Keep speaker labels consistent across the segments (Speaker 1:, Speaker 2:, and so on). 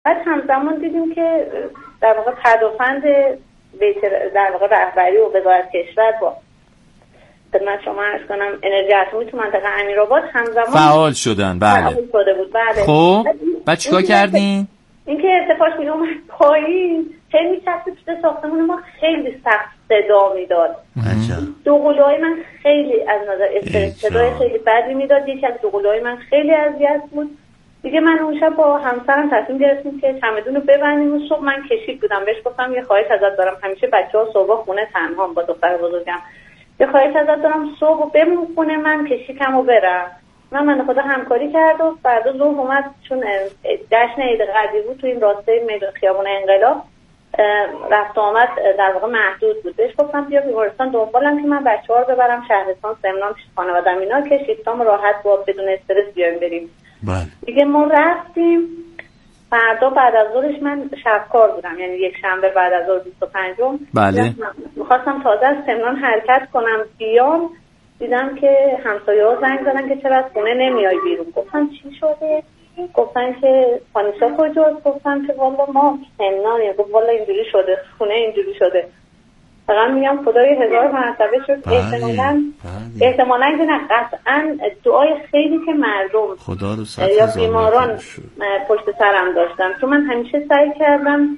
Speaker 1: بعد همزمان دیدیم که در واقع پدافند در واقع رهبری و وزارت کشور با خدمت شما عرض کنم انرژی اتمی تو منطقه امیرآباد همزمان
Speaker 2: فعال شدن. بله
Speaker 1: فعال شده بود. بله.
Speaker 2: خب بعد چیکار کردین؟
Speaker 1: این که ارتفاعش می اومد پایین خیلی میچسته توی ساختمون ما، خیلی سخت صدا میداد. دوقلوهای من خیلی از نظر صدای خیلی بدی میداد. یکی از دوقلوهای من خیلی اذیت بود. دیگه من اون شب با همسرم تصمیم گرفتیم که چمدون رو ببندیم. و صبح من کشیک بودم، بهش گفتم یه خواهش ازت دارم، همیشه بچه‌ها صبح خونه تنهام با دختر بزرگم، یه خواهش ازت دارم صبح بمون خونه من کشیکمو برم. من خدا همکاری کرد و بعد ظهر اومد، چون جشن عید قدیر بود تو این راسته میدون خیابون انقلاب، رفت آمد در واقع محدود بود. بهش گفتم بیا بیمارستان دنبالم که من بچه‌ها رو ببرم شهرستان سمنان پیش خانواده‌ام اینا که شیفتام راحت با بدون استرس بیایم بریم.
Speaker 2: بله.
Speaker 1: دیگه ما رفتیم. فردا بعد از ظهرش من شبکار بودم، یعنی یک شنبه بعد از ظهر 25م.
Speaker 2: بله.
Speaker 1: می‌خواستم تازه از سمنان حرکت کنم بیام، دیدم که همسایه‌ها زنگ زدن که چرا از خونه نمیای بیرون. گفتم چی شده؟ گفتن که خانیسا کجاست؟ گفتم که والا ما سمنانیم. گفت والا اینجوری شده، خونه اینجوری شده. فقط میگم خدای 1000 مرتبه شد. احتمالاً که نه، قطعاً دعای خیلی که مردم یا بیماران پشت سرم داشتن، چون من همیشه سعی کردم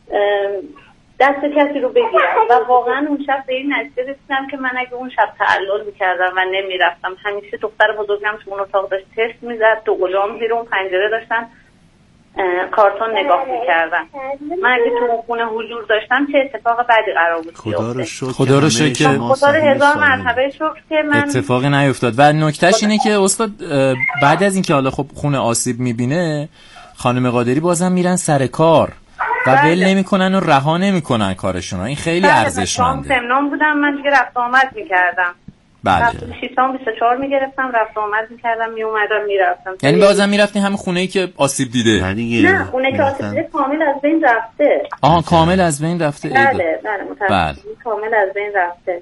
Speaker 1: دست کسی رو بگیرم و واقعا اون شب به این نتیجه رسیدم که من اگه اون شب تعلل میکردم و نمیرفتم، همیشه دختر بزرگم تو اون اتاق داشت تست میزد، دو غلام زیر اون پنجره داشتن کارتون نگاه میکردن، من اگه تو اون خونه حضور داشتم چه اتفاق بدی قرار بود بیفته.
Speaker 2: خدا رو شکر،
Speaker 1: خدا رو 1000 مرتبه شکر که من
Speaker 2: اتفاقی نیفتاد. و نکتهش اینه که استاد بعد از اینکه حالا خب خونه آسیب میبینه، خانم قادری بازم میرن سر کار و ول نمیکنن و رها نمیکنن کارشون. این خیلی ارزشمنده.
Speaker 1: سمنان بودم من دیگه رفت آمد میکردم.
Speaker 2: بله.
Speaker 1: شیفتام 24 میگرفتم، رفت آمد میکردم، میومدم میرفتم.
Speaker 2: یعنی بازم میرفتین همین خونه‌ای که آسیب دیده؟
Speaker 1: نه، خونه که آسیب دیده کامل از بین رفته.
Speaker 2: کامل از بین رفته.
Speaker 1: بله متأسفانه کامل از بین رفته.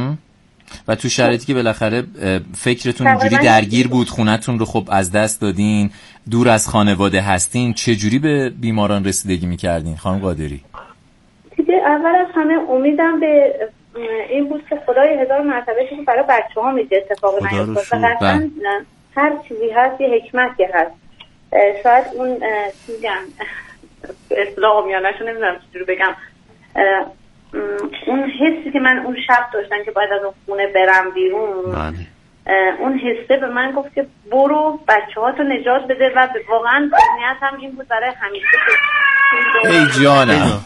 Speaker 2: و تو شرایطی که بالاخره فکرتون اینجوری درگیر بود، خونتون رو خب از دست دادین، دور از خانواده هستین، چه جوری به بیماران رسیدگی میکردین خانم قادری؟
Speaker 1: دیگه اول از همه امیدم به این بود که خدای 1000 مرتبه که برای بچه‌ها میگه اتفاق نیفتاد. هر چیزی هست یه حکمتی هست. شاید اون میگم اصطلاح عامیانه‌شو نمیدونم چجوری بگم، اون حسی که من اون شب داشتم که باید از اون خونه برم بیرون، اون حسه به من گفت که برو بچه‌هاتو نجات بده و واقعا نیتم این بود برای همیشه که
Speaker 2: ای جانم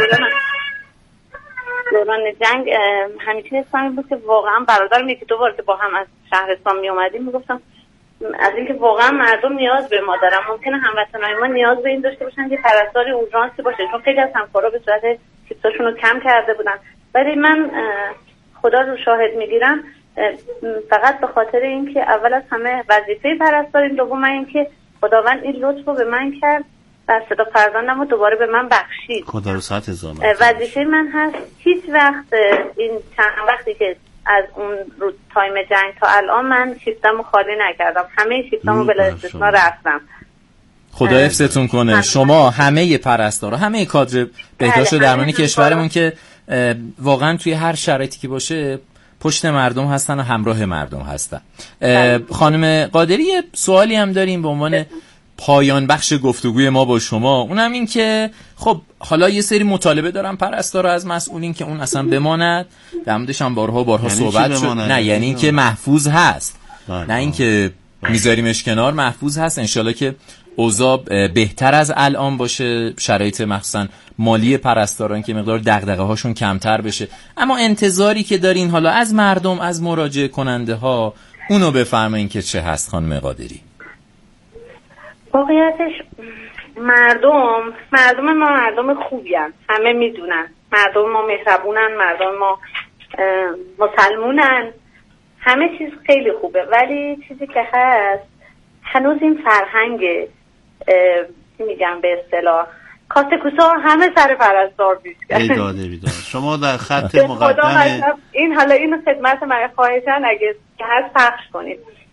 Speaker 1: دوران جنگ همیشه حسم این بود که واقعا برادرم یکی دو بار که با هم از شهرستان می اومدیم میگفتم از اینکه واقعا مردم نیاز به ما دارن، ممکنه هموطنای ما نیاز به این داشته باشن که پرستاری اورژانسی باشه، چون خیلی از همکارا به صورت کیتاشون رو کم کرده بودن. ولی من خدا رو شاهد میگیرم فقط به خاطر اینکه اول از همه وظیفه پرستاری، دوم اینکه خداوند این لطف رو به من کرد و صدا فرزندم رو دوباره به من بخشید.
Speaker 3: خدا رو 100,000
Speaker 1: وظیفه من هست هیچ وقت این چند وقتی که از اون رو تایم جنگ تا الان من شیفتمو خالی نکردم، همه شیفتمو بلا استثنا رفتم.
Speaker 2: خدا حفظتون کنه شما، همه پرستارا، همه کادر بهداشت و درمانی کشورمون که واقعا توی هر شرایطی که باشه پشت مردم هستن و همراه مردم هستن. خانم قادری یه سوالی هم داریم به عنوان پایان بخش گفتگوی ما با شما، اونم این که خب حالا یه سری مطالبه دارن پرستارا از مسئولین که اون اصلا بماند، در موردش هم بارها صحبت شد. نه یعنی این که محفوظ هست، نه این که میذاریمش کنار، محفوظ هست. انشالله که اوضاع بهتر از الان باشه، شرایط مخصوصا مالی پرستاران که مقدار دغدغه هاشون کمتر بشه. اما انتظاری که دارین حالا از مردم، از مراجعه کننده ها، اونو بفرمایین که چه هست خانم قادری؟
Speaker 1: واقعیتش مردم ما مردم خوبی هستن، همه میدونن مردم ما مهربونن، مردم ما مسلمونن، همه چیز خیلی خوبه. ولی چیزی که هست هنوز این فرهنگ میگم به اصطلاح کاسه کوسا همه سر پرستار بیشتر.
Speaker 3: بیداده شما در خط مقدم
Speaker 1: این حالا اینو خدمت من خواهشن اگه هست پخش کنید.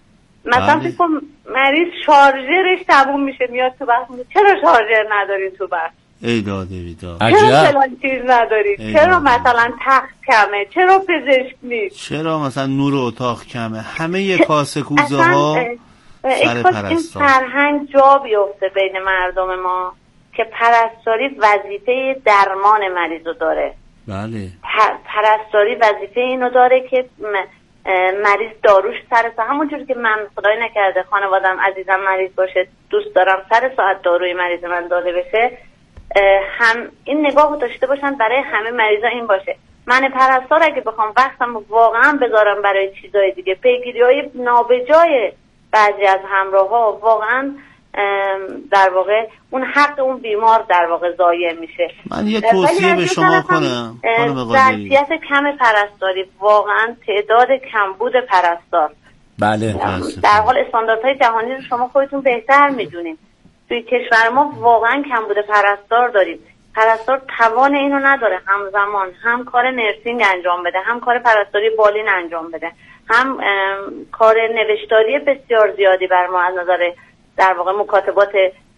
Speaker 1: مثلا فکر کنم مریض شارژرش تموم میشه میاد تو بخش میگه چرا شارژر ندارین تو بخش؟
Speaker 3: ای داده بیداد.
Speaker 1: چرا فلان چیز ندارید؟ چرا مثلا تخت کمه؟ چرا پزشک نیست؟
Speaker 3: چرا مثلا نور اتاق کمه؟ همه کاسه کوزه ها سر پرستار.
Speaker 1: این فرهنگ جا بیفته بین مردم ما که پرستاری وظیفه درمان مریضو داره.
Speaker 3: بله.
Speaker 1: پرستاری وظیفه اینو داره که مریض داروش سر ساعت، همونجوری که من خدای نکرده خانوادم عزیزم مریض باشه دوست دارم سر ساعت داروی مریض من داده بشه، هم این نگاه رو داشته باشن برای همه مریضا این باشه. من پرستار اگه بخوام وقتم واقعا بذارم برای چیزای دیگه، پیگیری‌های نابجای بعضی از همراه‌ها، واقعا در واقع اون حق اون بیمار در واقع ضایع میشه.
Speaker 3: من یه توصیه به شما کنم خانم قادری.
Speaker 1: ظرفیت کم پرستاری، واقعا تعداد کمبود پرستار.
Speaker 2: بله.
Speaker 1: در حال استانداردهای جهانی رو شما خودتون بهتر میدونید. توی کشور ما واقعا کمبود پرستار داریم. پرستار توان اینو نداره همزمان هم کار نرسینگ انجام بده، هم کار پرستاری بالین انجام بده، هم کار نوشتاری بسیار زیادی بر ما از نظر در واقع مکاتبات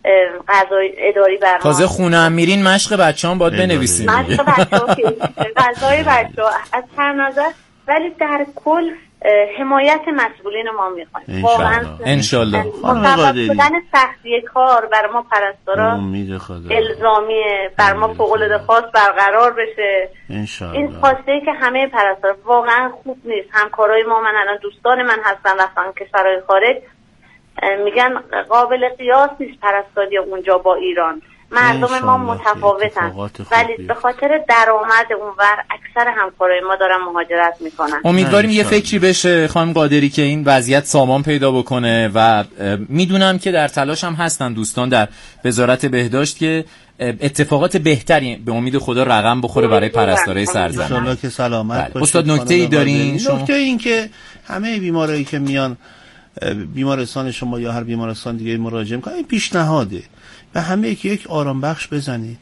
Speaker 1: اداری بر ما.
Speaker 2: تازه خونه هم میرین مشق بچه‌ام باید بنویسین.
Speaker 1: مشق بچه‌ها غذای بچه‌ها از هر نظر، ولی در کل حمایت مسئولین ما میخوایم واقعا
Speaker 2: انشالله.
Speaker 1: مطبق شدن سختی کار بر ما پرستارا الزامیه، بر ما فوق‌العاده خواست برقرار بشه انشالله. این خواسته که همه پرستارا واقعا خوب نیست. همکارای ما، من الان دوستان من هستن رفتن کشورهای خارج، میگن قابل قیاس نیست پرستاری اونجا با ایران. مردم ما متفاوتن، ولی به خاطر درآمد اونور اکثر همکارای ما دارن مهاجرت میکنن.
Speaker 2: امیدواریم یه فکری بشه خانم قادری که این وضعیت سامان پیدا بکنه و میدونم که در تلاش هم هستن دوستان در وزارت بهداشت که اتفاقات بهتری به امید خدا رقم بخوره برای پرستارای سرزمین.
Speaker 3: ان شاءالله که سلامت باشید.
Speaker 2: استاد نکته‌ای دارین شما؟
Speaker 3: نکته این که همه بیمارایی که میان بیمارستان شما یا هر بیمارستان دیگه مراجعه میکنن، این پیشنهاده و همه که یک آرام بخش بزنید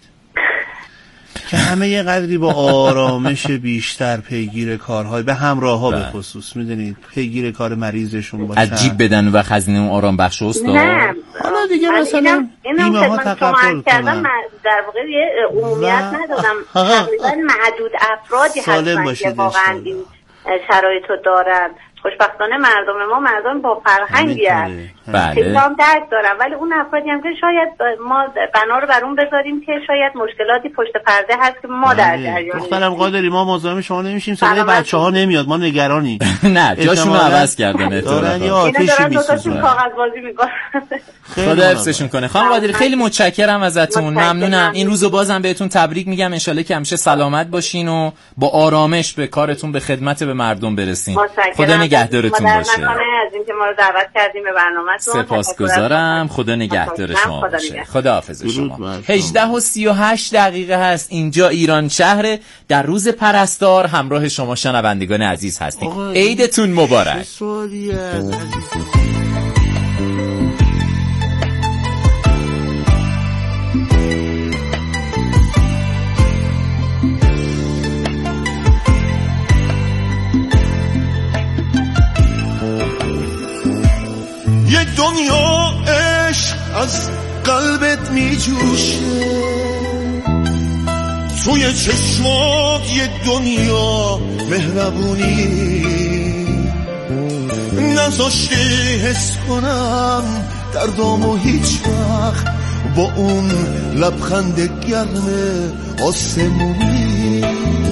Speaker 3: که همه یه قدری با آرامش بیشتر پیگیر کارهای به همراه ها به خصوص میدونید پیگیر کار مریضشون باشن.
Speaker 2: عجیب بدن و خزینه اون آرام بخش است.
Speaker 1: نه
Speaker 3: حالا دیگه مثلا بیمه ها تقبل کنن.
Speaker 1: در واقع یه عمومیت ندادم، تقریبا معدود افرادی هستن که واقعا این شرایطو دارن. خوشبختانه مردم ما مردم با فرهنگی هست،
Speaker 2: بله.
Speaker 1: هم درک دارن، ولی اون افرادی هم که شاید ما بنا رو بر اون بذاریم که شاید مشکلاتی پشت پرده هست که ما در جریان نیستیم.
Speaker 3: دخترم قادری ما مزاحم شما نمیشیم، صدای بچه‌ها نمیاد، ما نگرانیم.
Speaker 2: نه جاشون رو عوض کردن احتمالاً.
Speaker 3: یا آتیشی میسوزونن.
Speaker 1: کاغذبازی میکنن.
Speaker 2: خدا حفظشون کنه. خانم قادری خیلی متشکرم ازتون، ممنونم. این روزو بازم بهتون تبریک میگم، ان شاءالله که همیشه سلامت باشین و با آرامش به کارتون به خدمت به مردم برسین. خدا نگهدارتون باشه.
Speaker 1: از اینکه ما رو دعوت کردیم به برنامه‌تون
Speaker 2: سپاسگزارم. خدا نگهدار شما باشه. خداحافظ شما. 18:38 هست اینجا ایران شهر، در روز پرستار همراه شما شنوندگان عزیز هستیم. عیدتون مبارک.
Speaker 4: یه دنیا عشق از قلبت می جوشه، توی چشمات یه دنیا مهربونی، نذاشتی حس کنم دردامو هیچ وقت با اون لبخند گرم آسمونی.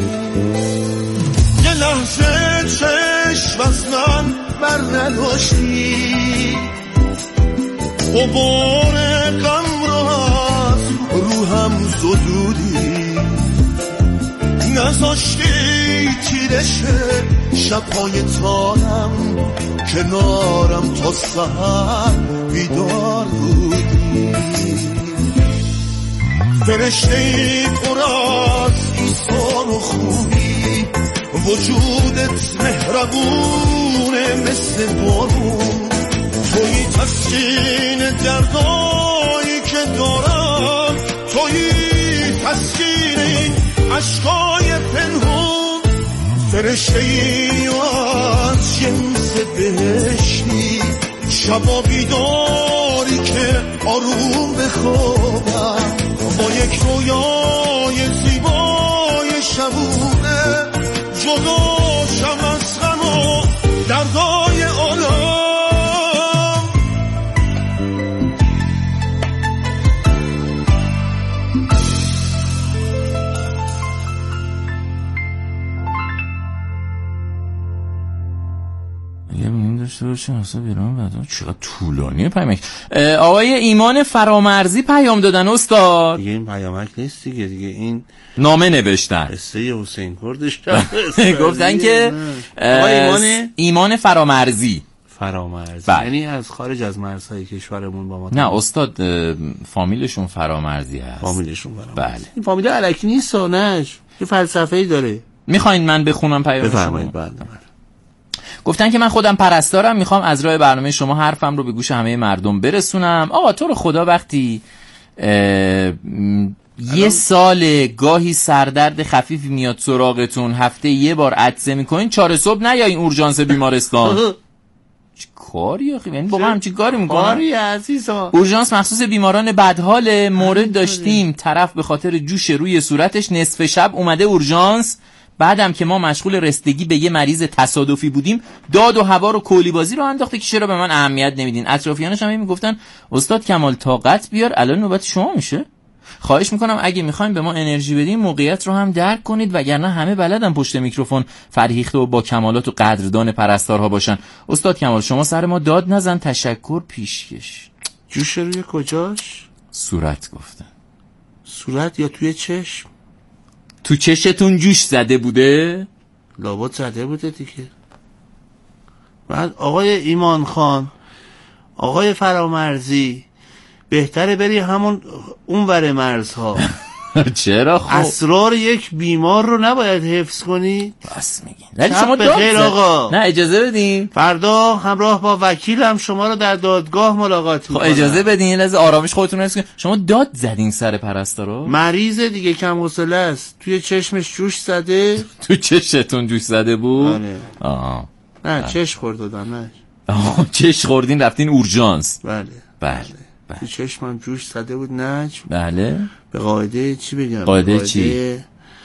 Speaker 4: یه لحظه چشم از من بر نداشتی، غبار غم را از روحم زدودی، نذاشتی تیرش شبهای تارم کنارم تا سحر بیدار بودی. فرشته ای پر از ایثار و خوبی، وجودت مهربونه مثل بارون، توی تسکین دردایی که دارم، توی تسکین این عشقای پنهون. فرشته ای از جنس بهشتی شبا بیداری که آروم بخوابم با یک رویای زیبای شبونه جداشم از غم و دردای عالم.
Speaker 2: داشته باشه حساب ایران بعد چقدر طولانیه پیامک. آقای ایمان فرامرزی پیام دادن استاد.
Speaker 3: دیگه این پیامک نیست دیگه این
Speaker 2: نامه نوشتن
Speaker 3: قصه حسین کردش
Speaker 2: گفتن که آقای ایمان فرامرزی
Speaker 3: یعنی از خارج از مرزهای کشورمون با ما.
Speaker 2: نه استاد فامیلشون فرامرزی هست.
Speaker 3: فامیلشون فرامرزی.
Speaker 2: بله.
Speaker 3: این فامیل الکی نیست نش یه فلسفه‌ای داره.
Speaker 2: میخواین من بخونم پیامشون؟
Speaker 3: بفرمایید. بله.
Speaker 2: گفتن که من خودم پرستارم، میخوام از راه برنامه شما حرفم رو به گوش همه مردم برسونم. آقا تو رو خدا وقتی یه سال گاهی سردرد خفیفی میاد سراغتون، هفته یه بار عطسه میکنین، 4 صبح نیاین اورژانس بیمارستان. چه کاری آخه؟ یعنی واقعا همچین کاری میکنن؟
Speaker 3: کاری عزیزا.
Speaker 2: اورژانس مخصوص بیماران بدحال. مورد داشتیم طرف به خاطر جوش روی صورتش نصف شب اومده اورژانس. بعدم که ما مشغول رسیدگی به یه مریض تصادفی بودیم، داد و هوا رو کولی بازی رو انداخته که چرا به من اهمیت نمیدین. اطرافیانش هم میگفتن استاد کمال طاقت بیار، الان نوبت شما میشه. خواهش میکنم اگه میخواین به ما انرژی بدین موقعیت رو هم درک کنید، وگرنه همه بلدن پشت میکروفون فرهیخته و با کمالات و قدردان پرستارها باشن. استاد کمال شما سر ما داد نزن، تشکر پیشکش.
Speaker 3: جوش روی کجاش؟
Speaker 2: صورت گفتن.
Speaker 3: صورت یا توی چشم؟
Speaker 2: تو چشتون جوش زده بوده؟
Speaker 3: لابد زده بوده دیگه. بعد آقای ایمان خان، آقای فرامرزی، بهتره بری همون اونور مرزها.
Speaker 2: چرا خب؟
Speaker 3: اسرار یک بیمار رو نباید حفظ کنی؟
Speaker 2: بس میگین. ولی شما
Speaker 3: بخیر آقا.
Speaker 2: نه اجازه بدین.
Speaker 3: فردا همراه با وکیلم شما رو در دادگاه ملاقات می‌کنم.
Speaker 2: خب اجازه بدین یه لحظه آرامش خودتون رو حفظ کنین. شما داد زدین سر پرستارو؟
Speaker 3: مریض دیگه کم حوصله است. توی چشمش جوش زده.
Speaker 2: تو چشتون جوش زده بود؟
Speaker 3: آره. نه چش خورد دادم. نه
Speaker 2: چش خوردین رفتین اورژانس.
Speaker 3: بله. تو چشمم جوش زده بود. نه
Speaker 2: بله.
Speaker 3: به قاعده چی بگم؟
Speaker 2: قاعده چی؟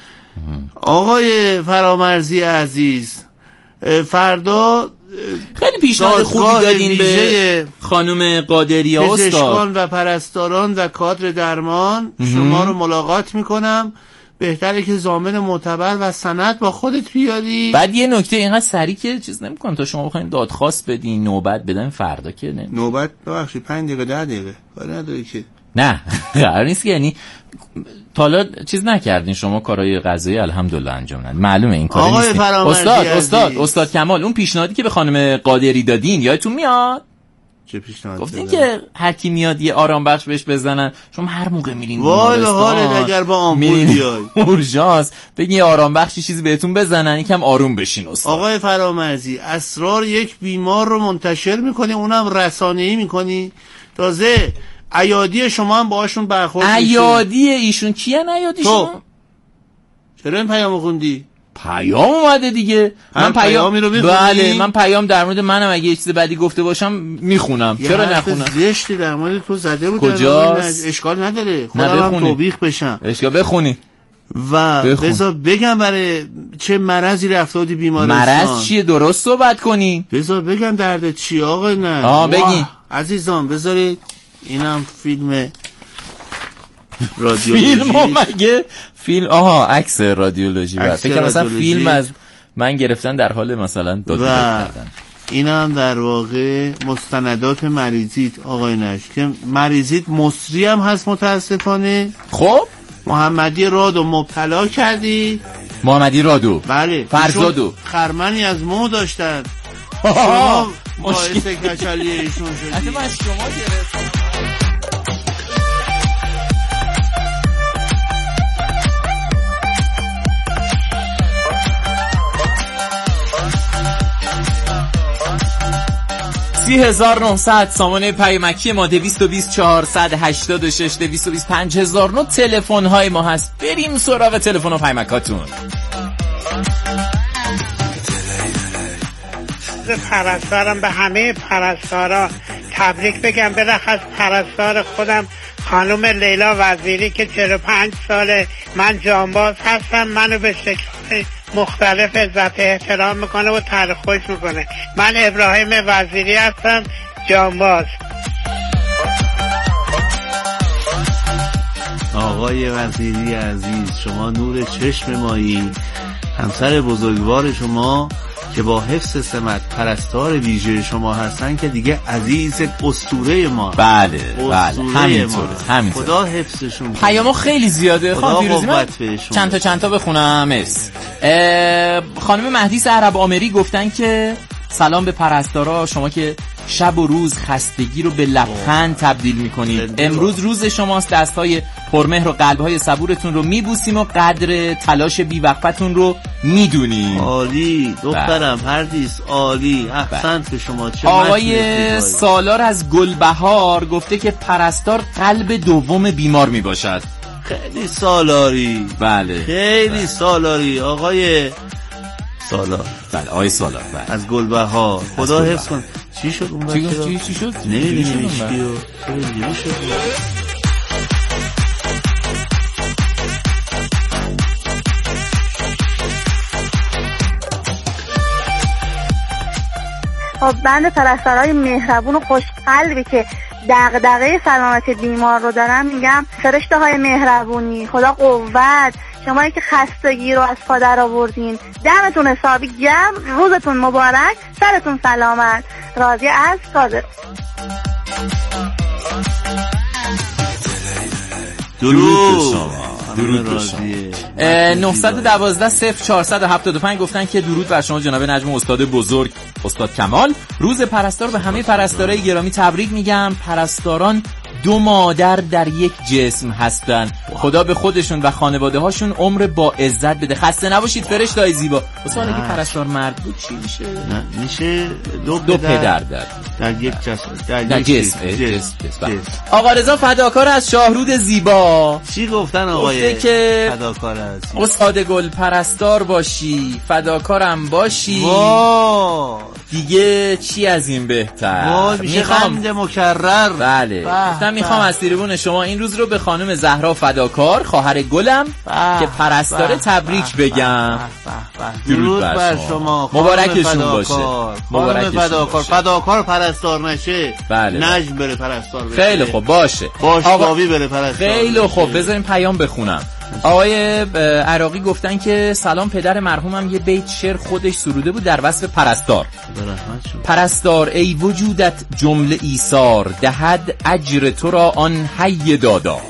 Speaker 3: آقای فرامرزی عزیز، فردا
Speaker 2: خیلی پیشنهاد خوبی دادین به خانم قادری استاد.
Speaker 3: پزشکان و پرستاران و کادر درمان شما رو ملاقات میکنم. بهتره که ضامن معتبر و سند با خودت بیاری.
Speaker 2: بعد یه نکته اینقدر سریع که چیز نمی‌کنن تا شما بخواید دادخواست بدین نوبت بدن فردا که نه.
Speaker 3: نوبت ببخشید 5 دقیقه 10 دقیقه کاری نداری که.
Speaker 2: نه قرار نیست که یعنی تا حالا چیز نکردین شما کارهای قضایی الحمدلله انجام ندید. معلومه این کار نیست. استاد کمال اون پیشنهادی که به خانم قادری دادین یادتون میاد؟
Speaker 3: چه پیشنهادی؟
Speaker 2: گفتین که هر کی میاد یه آرام بخش بهش بزنن. شما هر موقع میرین
Speaker 3: والا حالت اگر با آمپول بیای
Speaker 2: اورژانس بگین یه آرام بخشی چیزی بهتون بزنن یکم آروم بشین. استاد
Speaker 3: آقای فرامرزی اسرار یک بیمار رو منتشر میکنی، اونم رسانه‌ای میکنی. تازه ایادی شما هم باهاشون برخورد میشه.
Speaker 2: ایادی ایشون کیه؟ ایادیشون
Speaker 3: چرا این پیامو خوندی؟
Speaker 2: پیام اومده دیگه. من پیامی رو میخونی؟ بله من پیام در مورد منم اگه یه چیز بدی گفته باشم میخونم. چرا نخونم؟
Speaker 3: زشتی در مورد تو زده بود.
Speaker 2: کجاست؟
Speaker 3: اشکال نداره خودم هم توبیخ بشم.
Speaker 2: اشکال بخونی
Speaker 3: و بذار بگم برای چه مرضی رفته بودی بیمارستان.
Speaker 2: مرض چیه؟ درست صحبت کنی.
Speaker 3: بذار بگم درد چی آقا. نه
Speaker 2: بگین
Speaker 3: عزیزان. بذارید اینم فیلم رادیولوژی.
Speaker 2: فیلم مگه فیلم؟ عکس رادیولوژی. فکر مثلا فیلم از من گرفتن در حال مثلا داد کردن.
Speaker 3: اینم در واقع مستندات مریضیت آقای نش که مریضیت مصری هم هست متاسفانه.
Speaker 2: خب
Speaker 3: محمدی رادو مبتلا کردی.
Speaker 2: محمدی رادو
Speaker 3: بله.
Speaker 2: فرزادو
Speaker 3: خرمنی از مو داشتن. شما باعث کچلی ایشون شدی.
Speaker 2: حتی من از شما گرفتم. سامانه پیامکی ما 220 486 220 5009 تلفن های ما هست. بریم سراغ تلفن و پیامکاتون.
Speaker 5: پرستارم به همه پرستارا تبریک بگم برخص پرستار خودم خانم لیلا وزیری که 45 ساله من جانباز هستم، منو به شکل مختلف عزت احترام میکنه و ترخوش میکنه. من ابراهیم وزیری هستم، جانباز.
Speaker 3: آقای وزیری عزیز، شما نور چشم مایی، همسر بزرگوار شما که با حفظ سمت پرستار ویژه شما هستن که دیگه عزیز اسطوره ما.
Speaker 2: بله همینطوره.
Speaker 3: خدا حفظشون.
Speaker 2: پیامو خیلی زیاده. خانم پیروزی من چند تا بخونم. مرسی. خانم مهدیس عرب آمری گفتن که سلام به پرستارا، شما که شب و روز خستگی رو به لبخند تبدیل میکنید. امروز روز شماست، دستهای پرمهر و قلبهای صبورتون رو میبوسیم و قدر تلاش بیوقفتون رو میدونیم.
Speaker 3: عالی دخترم پردیس، عالی، احسنت به شما.
Speaker 2: آقای سالار از گلبهار گفته که پرستار قلب دوم بیمار میباشد.
Speaker 3: خیلی سالاری.
Speaker 2: بله
Speaker 3: خیلی سالاری آقای سالار.
Speaker 2: بله آقای سالار
Speaker 3: از گلبهار. خدا حفظ کن. چی شد اون بچه؟
Speaker 2: چی شد؟
Speaker 3: نمیدونی
Speaker 6: خب بند پرستارای مهربون و خوشقلبی که دغدغه سلامت بیمار رو دارن میگم فرشته های مهربونی، خدا قوت، شمایی که خستگی رو از پا در آوردین، دمتون حسابی گرم، روزتون مبارک، سرتون سلامت. راضی از کاظم.
Speaker 2: درود به شما. 912-0475 گفتن که درود بر شما جناب نجم استاد بزرگ استاد کمال. روز پرستار به همه پرستارای گرامی تبریک میگم. پرستاران دو مادر در یک جسم هستن. خدا به خودشون و خانواده هاشون عمر با عزت بده. خسته نباشید فرشته‌های زیبا. واسه اگه پرستار مرد بود چی میشه؟
Speaker 3: میشه دو
Speaker 2: پدر
Speaker 3: در یک جسم.
Speaker 2: در جسم. آقا رضا فداکار از شاهرود زیبا
Speaker 3: چی گفتن آقای فداکار از
Speaker 2: استاد گل پرستار باشی، فداکارم باشی. دیگه چی از این بهتر؟
Speaker 3: میخوام مکرر.
Speaker 2: بله گفتم میخوام از تریبون شما این روز رو به خانم زهرا فداکار خواهر گلم که پرستاره تبریک بگم.
Speaker 3: درود بر شما.
Speaker 2: مبارکشون باشه.
Speaker 3: مبارکشون فداکار پرستار نشه. نجم بره پرستار بشه.
Speaker 2: خیلی خوب باشه.
Speaker 3: باشگاوی بره پرستار.
Speaker 2: خیلی خوب بذاریم پیام بخونم. آقای عراقی گفتن که سلام، پدر مرحومم یه بیت شعر خودش سروده بود در وصف پرستار. پرستار ای وجودت جمله ایثار، دهد اجر تو را آن حی دادا.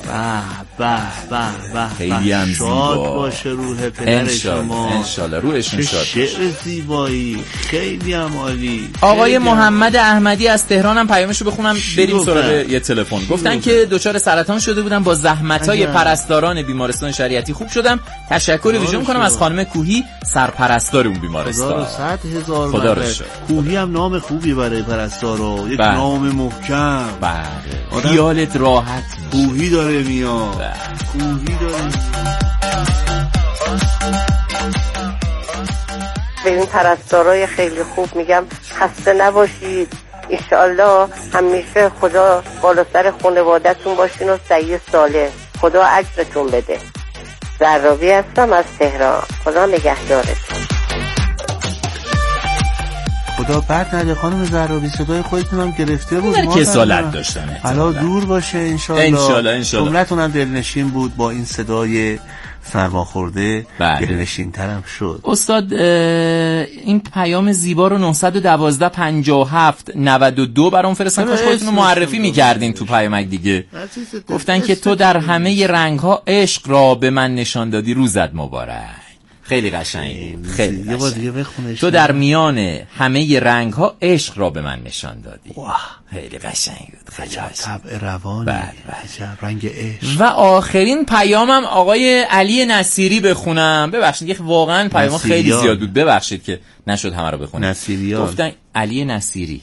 Speaker 2: خیلی هم
Speaker 3: شاد باشه روح پدر شما.
Speaker 2: انشالله روحشون شاد.
Speaker 3: شعر زیبایی خیلی هم عالی.
Speaker 2: آقای محمد احمدی از تهران هم پیامشو بخونم بریم سراغ یه تلفن. گفتن که دچار سرطان شده بودم، با زحمت‌های پرستاران بیمارستان شریعتی خوب شدم. تشکر ویژه می‌کنم از خانم کوهی سرپرستار اون بیمارستان.
Speaker 3: 100,000
Speaker 2: خدا رو شکر.
Speaker 3: کوهی هم نام خوبی برای پرستارا، یک نام محکم.
Speaker 2: خیالت راحت.
Speaker 3: کوهی داره میاد. کوهی داره.
Speaker 7: به این پرستارای خیلی خوب میگم خسته نباشید. انشالله همیشه خدا بالا سر خانواده‌تون باشین و سعی صالح. خدا اجرتون بده. زهراوی هستم از تهران. خدا نگهدارتون.
Speaker 3: خدا بد نده خانم زهراوی، صدای خودتون هم گرفته بود.
Speaker 2: ما کسالت داشتن.
Speaker 3: حالا دور باشه انشالله. جملتون هم دلنشین بود، با این صدای سرماخورده دلنشین ترم شد.
Speaker 2: استاد این پیام زیبا رو 912-57-92 برام فرستن. کاش خودتون رو معرفی میکردین تو پیامک دیگه. گفتن که تو در همه رنگ‌ها عشق را به من نشان دادی، روزت مبارک. خیلی قشنگ. خیلی
Speaker 3: یه بار دیگه بخونش.
Speaker 2: تو در میان همه رنگ‌ها عشق را به من نشان دادی. خیلی قشنگ بود. خیلی
Speaker 3: طبع روانی. رنگ عشق.
Speaker 2: و آخرین پیامم آقای علی نصیری بخونم. ببخشید که واقعا پیام خیلی زیاد بود، ببخشید که نشد همه رو بخونم. گفتن علی نصیری.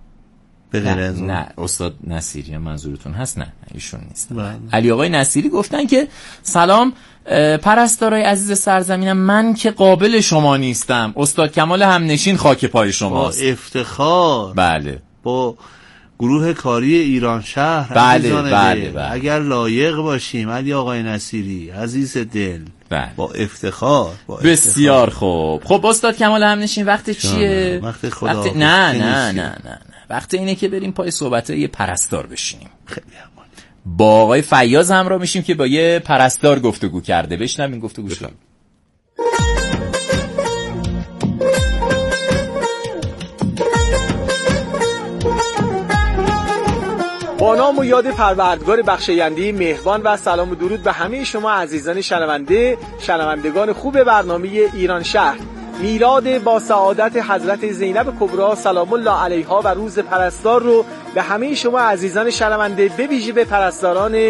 Speaker 2: نه استاد نصیری منظورتون هست؟ نه ایشون نیست. علی آقای نصیری گفتن که سلام پرستارای عزیز سرزمینم، من که قابل شما نیستم، استاد کمال همنشین خاک پای شماست.
Speaker 3: با افتخار.
Speaker 2: بله.
Speaker 3: با گروه کاری ایران شهر.
Speaker 2: بله.
Speaker 3: اگر لایق باشیم علی آقای نصیری عزیز دل، با افتخار.
Speaker 2: بسیار خوب. خب استاد کمال همنشین، وقت چیه؟
Speaker 3: وقت خدا.
Speaker 2: نه وقت اینه که بریم پای صحبت‌های یه پرستار بشینیم.
Speaker 3: خیلی عالی.
Speaker 2: با آقای فیاض همراه میشیم که با یه پرستار گفتگو کرده. بشنویم گفتگوشو.
Speaker 8: با نام و یاد پروردگار بخشاینده مهربان و سلام و درود به همه شما عزیزان شنوندگان خوب برنامه ایران شهر. میلاد با سعادت حضرت زینب کبری سلام الله علیها و روز پرستار رو به همه شما عزیزان شنونده، به ویژه به پرستاران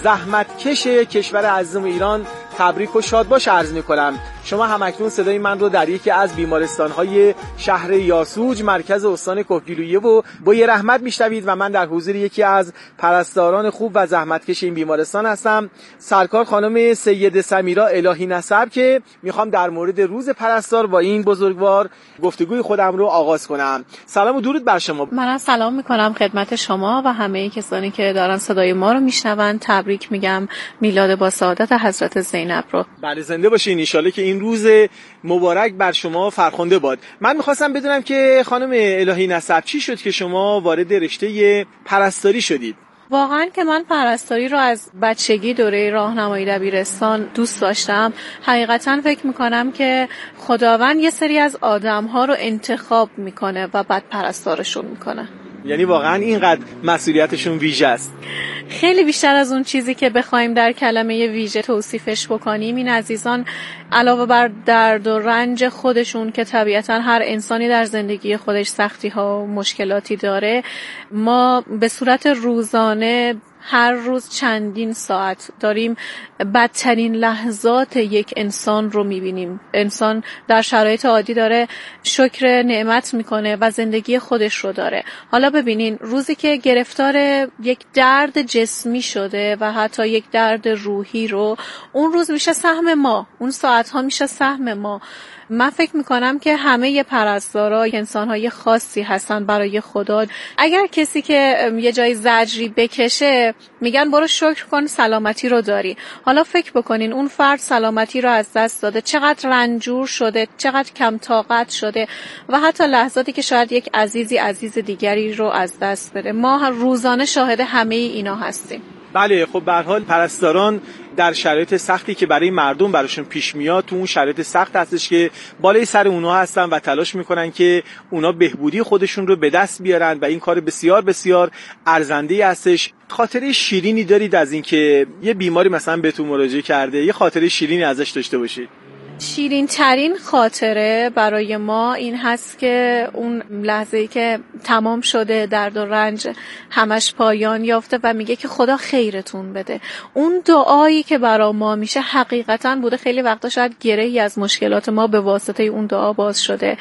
Speaker 8: زحمتکش کشور عزیزم ایران تبریک و شادباش عرض می‌کنم. شما همکنون صدای من رو در یکی از بیمارستان‌های شهر یاسوج مرکز استان کهگیلویه و بوی رحمت میشنوید و من در حضور یکی از پرستاران خوب و زحمتکش این بیمارستان هستم، سرکار خانم سید سمیرا الهی نسب، که میخوام در مورد روز پرستار با این بزرگوار گفتگوی خودم رو آغاز کنم. سلام و درود بر شما.
Speaker 9: منم سلام میکنم خدمت شما و همه کسانی که دارن صدای ما رو میشنون. تبریک میگم میلاد با سعادت حضرت زینب رو.
Speaker 8: بله زنده باشین، ان شاءالله که این روز مبارک بر شما فرخنده باد. من میخواستم بدونم که خانم الهی نسب چی شد که شما وارد رشته پرستاری شدید؟
Speaker 9: واقعا که من پرستاری رو از بچگی دوره راهنمایی دبیرستان دوست داشتم. حقیقتا فکر میکنم که خداوند یه سری از آدم‌ها رو انتخاب میکنه و بعد پرستارشون میکنه.
Speaker 8: یعنی واقعا اینقدر مسئولیتشون ویژه است؟
Speaker 9: خیلی بیشتر از اون چیزی که بخوایم در کلمه ویژه توصیفش بکنیم. این عزیزان علاوه بر درد و رنج خودشون که طبیعتا هر انسانی در زندگی خودش سختی ها و مشکلاتی داره، ما به صورت روزانه هر روز چندین ساعت داریم بدترین لحظات یک انسان رو میبینیم. انسان در شرایط عادی داره شکر نعمت میکنه و زندگی خودش رو داره. حالا ببینین روزی که گرفتار یک درد جسمی شده و حتی یک درد روحی رو، اون روز میشه سهم ما، اون ساعتها میشه سهم ما. من فکر میکنم که همه پرستارا انسانهای خاصی هستن برای خدا. اگر کسی که یه جای زجری بکشه میگن برو شکر کن سلامتی رو داری. حالا فکر بکنین اون فرد سلامتی رو از دست داده، چقدر رنجور شده، چقدر کم طاقت شده و حتی لحظاتی که شاید یک عزیز دیگری رو از دست بده. ما روزانه شاهد همه اینا هستیم.
Speaker 8: بله خب به هر حال پرستاران در شرایط سختی که برای مردم براشون پیش میاد، تو اون شرایط سخت هستش که بالای سر اونها هستن و تلاش میکنن که اونا بهبودی خودشون رو به دست بیارن و این کار بسیار بسیار ارزنده‌ای هستش. خاطره شیرینی دارید از اینکه یه بیماری مثلا بهتون مراجعه کرده، یه خاطره شیرینی ازش داشته باشید؟
Speaker 9: شیرین ترین خاطره برای ما این هست که اون لحظه‌ای که تمام شده، درد و رنج همش پایان یافته و میگه که خدا خیرتون بده. اون دعایی که برای ما میشه حقیقتا بوده. خیلی وقتا شاید گرهی از مشکلات ما به واسطه اون دعا باز شده.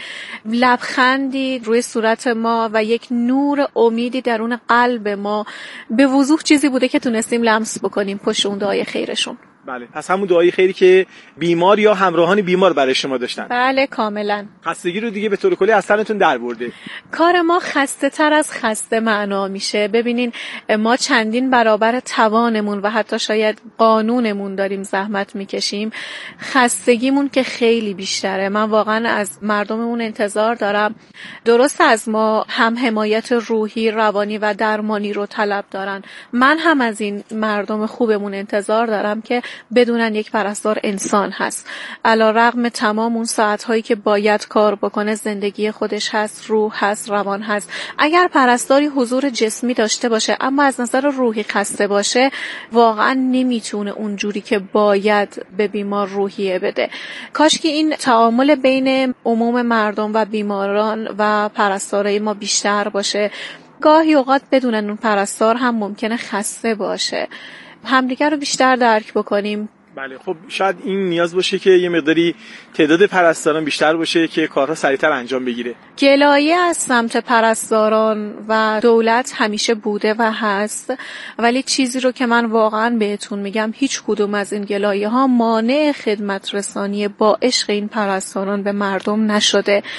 Speaker 9: لبخندی روی صورت ما و یک نور امیدی درون قلب ما به وضوح چیزی بوده که تونستیم لمس بکنیم پشت اون دعای خیرشون.
Speaker 8: بله پس همون دعای خیری که بیمار یا همراهان بیمار برای شما داشتن.
Speaker 9: بله کاملا.
Speaker 8: خستگی رو دیگه به طور کلی از سرتون در برده.
Speaker 9: کار ما خسته تر از خسته معنا میشه. ببینین ما چندین برابر توانمون و حتی شاید قانونمون داریم زحمت میکشیم، خستگیمون که خیلی بیشتره. من واقعا از مردممون انتظار دارم درست از ما هم حمایت روحی، روانی و درمانی رو طلب دارن. من هم از این مردم خوبمون انتظار دارم که بدونن یک پرستار انسان هست. علیرغم تمام اون ساعت‌هایی که باید کار بکنه، زندگی خودش هست، روح هست، روان هست. اگر پرستاری حضور جسمی داشته باشه اما از نظر روحی خسته باشه، واقعا نمیتونه اونجوری که باید به بیمار روحیه بده. کاش که این تعامل بین عموم مردم و بیماران و پرستارای ما بیشتر باشه. گاهی اوقات بدونن اون پرستار هم ممکنه خسته باشه. همدیگر رو بیشتر درک بکنیم.
Speaker 8: بله خب شاید این نیاز باشه که یه مقداری تعداد پرستاران بیشتر باشه که کارها سریعتر انجام بگیره.
Speaker 9: گلایه از سمت پرستاران و دولت همیشه بوده و هست، ولی چیزی رو که من واقعا بهتون میگم، هیچ کدوم از این گلایه ها مانع خدمت رسانی با عشق این پرستاران به مردم نشده.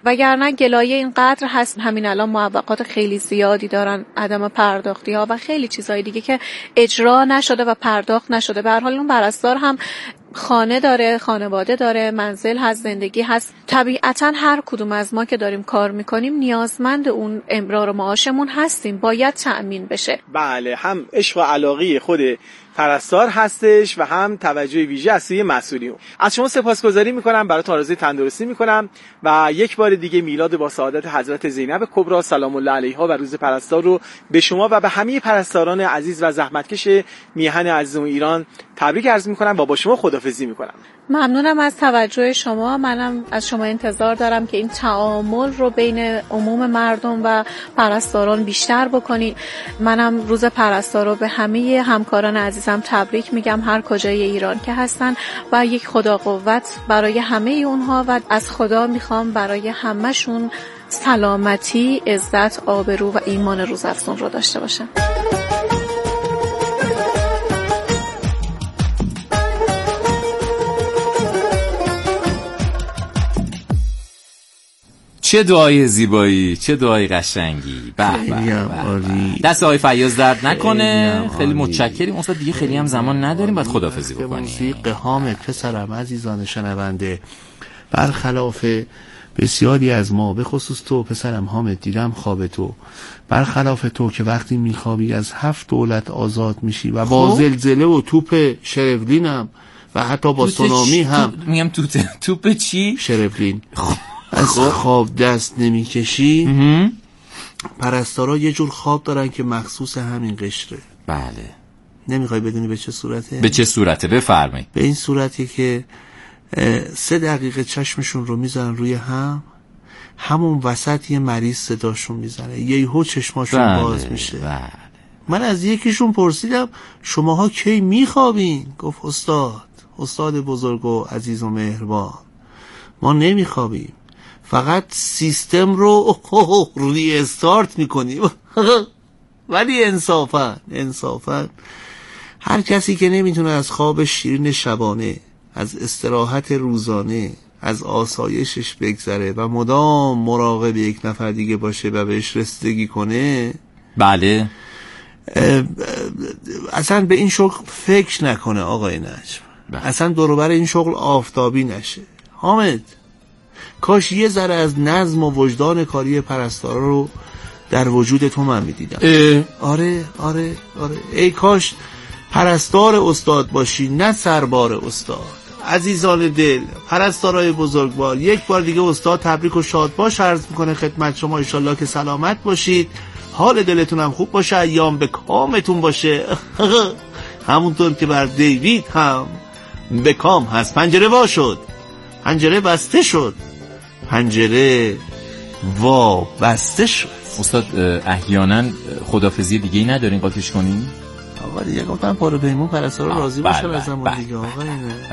Speaker 9: وگرنه گلایه اینقدر هست. همین الان معوقات خیلی زیادی دارن، عدم پرداختی ها و خیلی چیزهای دیگه که اجرا نشده و پرداخت نشده. به هر حال اون پرستار هم خانه داره، خانواده داره، منزل هست، زندگی هست. طبیعتا هر کدوم از ما که داریم کار میکنیم نیازمند اون امرار معاشمون هستیم، باید تأمین بشه.
Speaker 8: بله، هم عشق و علاقه خود پرستار هستش و هم توجه ویژه از سوی مسئولین. از شما سپاسگزاری میکنم، براتون آرزوی تندرستی میکنم و یک بار دیگه میلاد با سعادت حضرت زینب کبری سلام الله علیها و روز پرستار رو به شما و به همه پرستاران عزیز و زحمتکش میهن عزیزم ایران تبریک عرض میکنم و با شما خداحافظی میکنم.
Speaker 9: ممنونم از توجه شما. منم از شما انتظار دارم که این تعامل رو بین عموم مردم و پرستاران بیشتر بکنید. منم روز پرستار رو به همه همکاران عزیزم تبریک میگم، هر کجای ایران که هستن، و یک خدا قوت برای همه اونها و از خدا میخوام برای همه‌شون سلامتی، عزت، آبرو و ایمان روزافزون رو داشته باشن.
Speaker 2: چه دعای زیبایی، چه دعای قشنگی. به دست آقای فیاض درد نکنه. خیلی متشکریم استاد، دیگه خیلی هم زمان نداریم، باید خداحافظی بکنیم.
Speaker 3: موسیقی حامد پسرم، عزیزان شنونده، برخلاف بسیاری از ما، به خصوص تو پسرم حامد، دیدم خواب تو، برخلاف تو که وقتی میخوابی از 7 دولت آزاد میشی و با زلزله و توپ شرولینم و حتی با سونامی هم
Speaker 2: میگم توپ چی؟
Speaker 3: شرولین از خواب دست نمیکشی. پرستارا یه جور خواب دارن که مخصوص همین قشره.
Speaker 2: بله.
Speaker 3: نمیخوای بدونی به چه صورته؟
Speaker 2: به چه صورته؟ بفرمایید.
Speaker 3: به این صورتی که 3 دقیقه چشمشون رو میذارن روی هم، همون وسط یه مریض صداشون میزنه، یهو چشماشون باز میشه.
Speaker 2: بله.
Speaker 3: من از یکیشون پرسیدم شماها کی میخوابین؟ گفت استاد بزرگ و عزیز و مهربان، ما نمیخوابیم، فقط سیستم رو ری استارت میکنیم. ولی انصافا هر کسی که نمیتونه از خواب شیرین شبانه، از استراحت روزانه، از آسایشش بگذره و مدام مراقب یک نفر دیگه باشه و بهش رسیدگی کنه،
Speaker 2: بله،
Speaker 3: اصلا به این شغل فکر نکنه آقای نجم. اصلا دوروبر این شغل آفتابی نشه. حامد، کاش یه ذره از نظم و وجدان کاری پرستارا رو در وجود تو من میدیدم. آره ای کاش پرستار استاد باشی، نه سربار استاد. عزیزان دل، پرستارای بزرگوار، یک بار دیگه استاد تبریک و شاد باش عرض میکنه خدمت شما. انشالله که سلامت باشید، حال دلتون هم خوب باشه، ایام به کامتون باشه. همونطور که بر دیوید هم به کام هست. پنجره وا شد، پنجره بسته شد، پنجره وا بسته شد.
Speaker 2: استاد احیانا خدافزی دیگه ای ندارین قاطیش کنین؟
Speaker 3: آقا دیگه گفتم پارو پیمون پرستارا راضی باشه از ما دیگه. آقا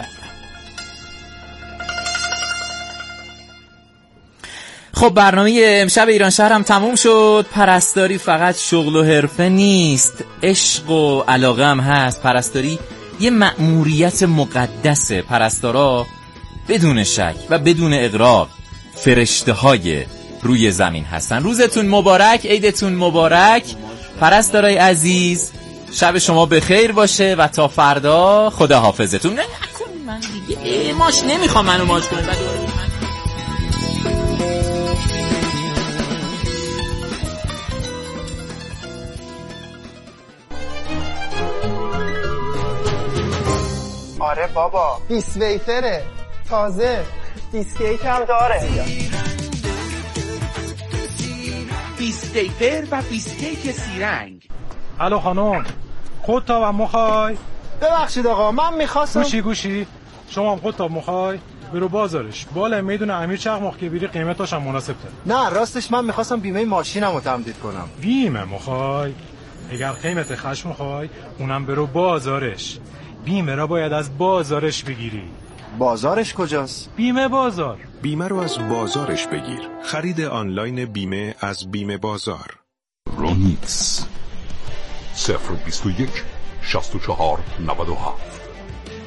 Speaker 2: خب برنامه امشب ایران شهر هم تموم شد. پرستاری فقط شغل و حرفه نیست، عشق و علاقه هم هست. پرستاری یه مأموریت مقدسه. پرستارا بدون شک و بدون اغراق فرشته های روی زمین هستن. روزتون مبارک، عیدتون مبارک پرستارای عزیز. شب شما بخیر باشه و تا فردا خدا حافظتون. نه نکن من دیگه ماش نمیخوام منو ماش کنه.
Speaker 10: آره بابا، بیسویتره تازه، دیسکیک هم داره.
Speaker 11: بیستیپر و بیستیک سیرنگ.
Speaker 12: الو خانم، خودتا و مخوای؟
Speaker 10: ببخشید آقا، من میخواستم
Speaker 12: گوشی شما هم خودتا مخوای؟ برو بازارش بالا میدونه امیر چقماخ که بیری قیمتاش هم مناسب تره.
Speaker 10: نه راستش من میخواستم بیمه ماشینم رو تمدید کنم.
Speaker 12: بیمه مخوای؟ اگر قیمت خشم مخوای اونم برو بازارش. بیمه را باید از بازارش بگیری.
Speaker 10: بازارش کجاست؟
Speaker 12: بیمه بازار.
Speaker 13: بیمه رو از بازارش بگیر. خرید آنلاین بیمه از بیمه بازار.
Speaker 14: رونیکس 021 64 97.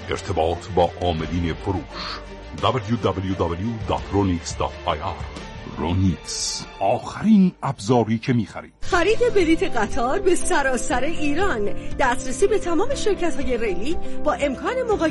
Speaker 14: ارتباط با عاملین فروش www.ronix.ir. رونیکس، آخرین ابزاری که می‌خرید.
Speaker 15: خرید بلیت قطار به سراسر ایران، دسترسی به تمام شرکت‌های ریلی با امکان مقایسه